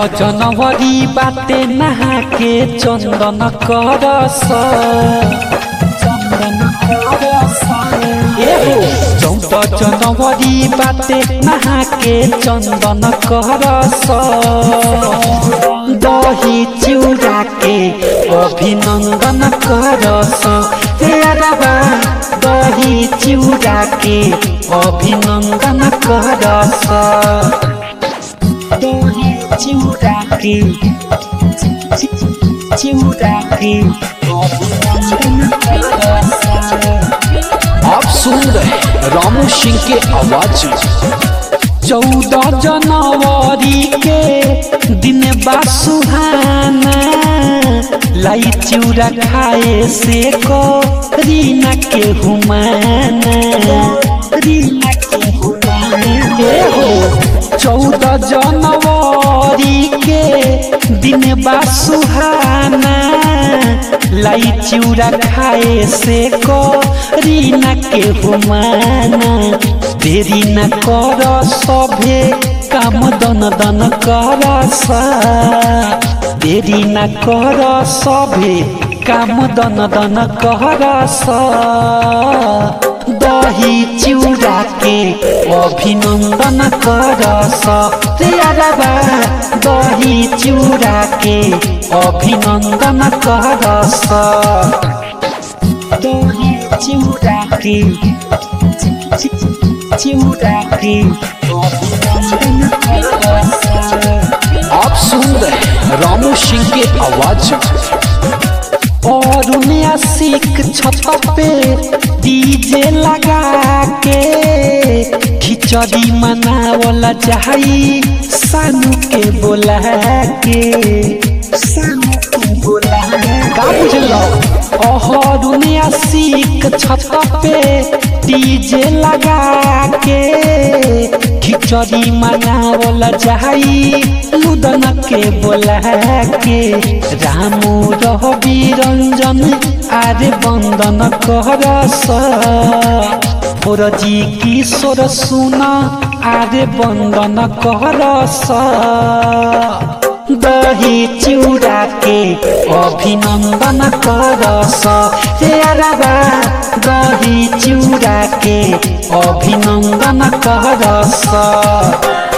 जनवरी बाटे नहा के चंदन करस 14 जनवरी बाटे नहा के चंदन करस दही चिउरा के अभिनंदन करस दही चिउरा के अभिनंदन करस दही चिउरा के अभिनंदन करस। आप सुन रहे रामू सिंह के आवाज। 14 जनवरी के दिन बा सुहाना लाई चिउरा खाए से को रीना के हुमाना 14 जनवरी के दिन बा सुहाना लाई चिउरा खाए से को रीना के हुमाना देरी न कर सभे काम दन दन करस देरी न कर सभे काम दन दन करस दही चिउरा के अभिनंदन करस दही चिउरा के अभिनंदन करस दही चिउरा के आप सुन रहे रामू सिंह के आवाज। और आशिक छत पे डीजे लगा के खिचड़ी मनावला चाही सानू के बोला के का बुझलो अहरुन आशिक छत पे डीजे लगा के खिचड़ी मनावला चाही लुदन के बोला के रामू रवि रंजन आरे बंदन करस फोरजी किशोर सुना आरे बंदन करस दही चिउरा के अभिनंदन करस दही चिउरा के अभिनंदन करस।